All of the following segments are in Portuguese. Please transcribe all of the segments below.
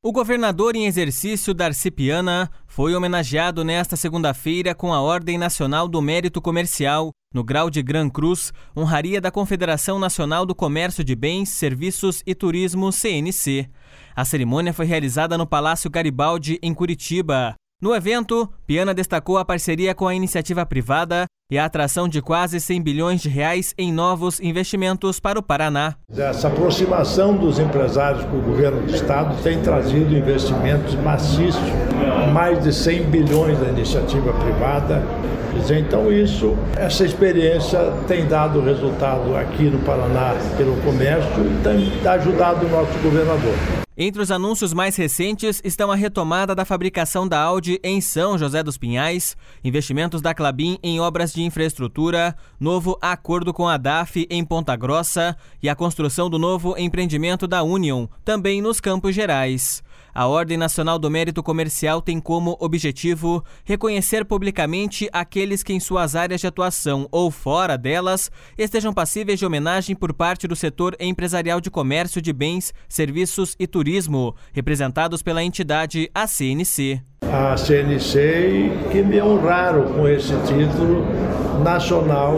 O governador em exercício, Darcy Piana, foi homenageado nesta segunda-feira com a Ordem Nacional do Mérito Comercial, no grau de Gran Cruz, honraria da Confederação Nacional do Comércio de Bens, Serviços e Turismo, CNC. A cerimônia foi realizada no Palácio Garibaldi, em Curitiba. No evento, Piana destacou a parceria com a iniciativa privada e a atração de quase 100 bilhões de reais em novos investimentos para o Paraná. Essa aproximação dos empresários com o governo do estado tem trazido investimentos maciços, mais de 100 bilhões da iniciativa privada. Então essa experiência tem dado resultado aqui no Paraná pelo comércio e tem ajudado o nosso governador. Entre os anúncios mais recentes estão a retomada da fabricação da Audi em São José dos Pinhais, investimentos da Klabin em obras de infraestrutura, novo acordo com a DAF em Ponta Grossa e a construção do novo empreendimento da Union, também nos Campos Gerais. A Ordem Nacional do Mérito Comercial tem como objetivo reconhecer publicamente aqueles que em suas áreas de atuação ou fora delas estejam passíveis de homenagem por parte do setor empresarial de comércio de bens, serviços e turismo, representados pela entidade, a CNC. A CNC que me honraram com esse título nacional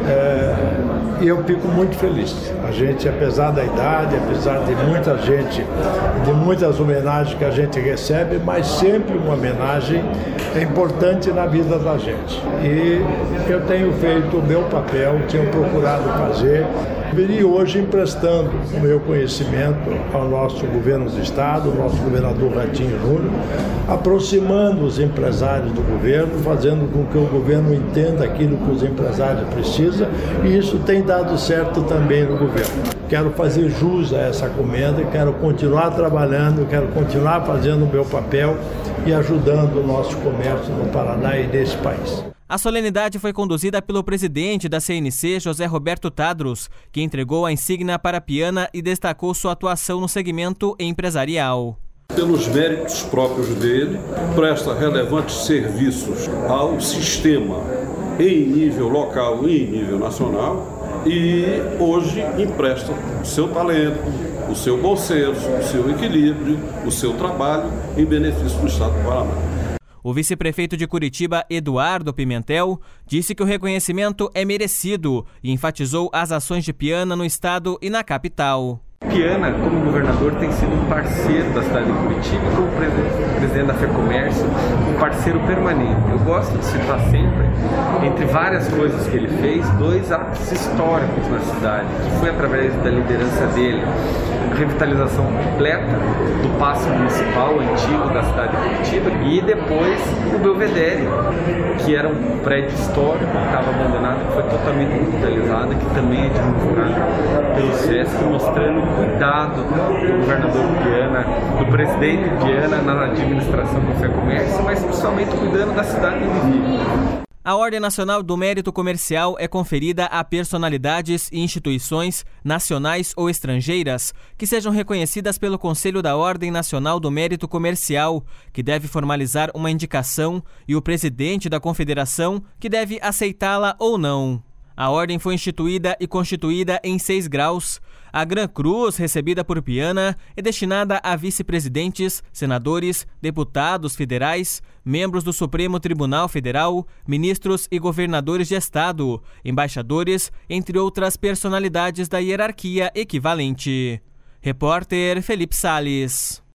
e eu fico muito feliz. A gente, apesar da idade, apesar de muita gente, de muitas homenagens que a gente recebe, mas sempre uma homenagem é importante na vida da gente. E eu tenho feito o meu papel, tenho procurado fazer, e hoje emprestando o meu conhecimento ao nosso governo do estado, ao nosso governador Ratinho Júnior, aproximando os empresários do governo, fazendo com que o governo entenda aquilo que os empresários precisam, e isso tem dado certo também no governo. Quero fazer jus a essa comenda, quero continuar trabalhando, quero continuar fazendo o meu papel e ajudando o nosso comércio no Paraná e nesse país. A solenidade foi conduzida pelo presidente da CNC, José Roberto Tadros, que entregou a insígnia para Piana e destacou sua atuação no segmento empresarial. Pelos méritos próprios dele, presta relevantes serviços ao sistema em nível local e em nível nacional e hoje empresta o seu talento, o seu bom senso, o seu equilíbrio, o seu trabalho em benefício do estado do Paraná. O vice-prefeito de Curitiba, Eduardo Pimentel, disse que o reconhecimento é merecido e enfatizou as ações de Piana no estado e na capital. Piana, como governador, tem sido um parceiro da cidade de Curitiba, como presidente da FEComércio, um parceiro permanente. Eu gosto de citar sempre, entre várias coisas que ele fez, 2 atos históricos na cidade, que foi através da liderança dele, a revitalização completa do Paço Municipal antigo da cidade de Curitiba e depois o Belvedere, que era um prédio histórico que estava abandonado, que foi totalmente revitalizado, que também é divulgado pelo SESC, mostrando o cuidado do governador Piana, do presidente Piana na administração do FEComércio, mas principalmente cuidando da cidade onde vive. A Ordem Nacional do Mérito Comercial é conferida a personalidades e instituições nacionais ou estrangeiras que sejam reconhecidas pelo Conselho da Ordem Nacional do Mérito Comercial, que deve formalizar uma indicação, e o presidente da confederação, que deve aceitá-la ou não. A ordem foi instituída e constituída em 6 graus. A Gran Cruz, recebida por Piana, é destinada a vice-presidentes, senadores, deputados federais, membros do Supremo Tribunal Federal, ministros e governadores de estado, embaixadores, entre outras personalidades da hierarquia equivalente. Repórter Felipe Salles.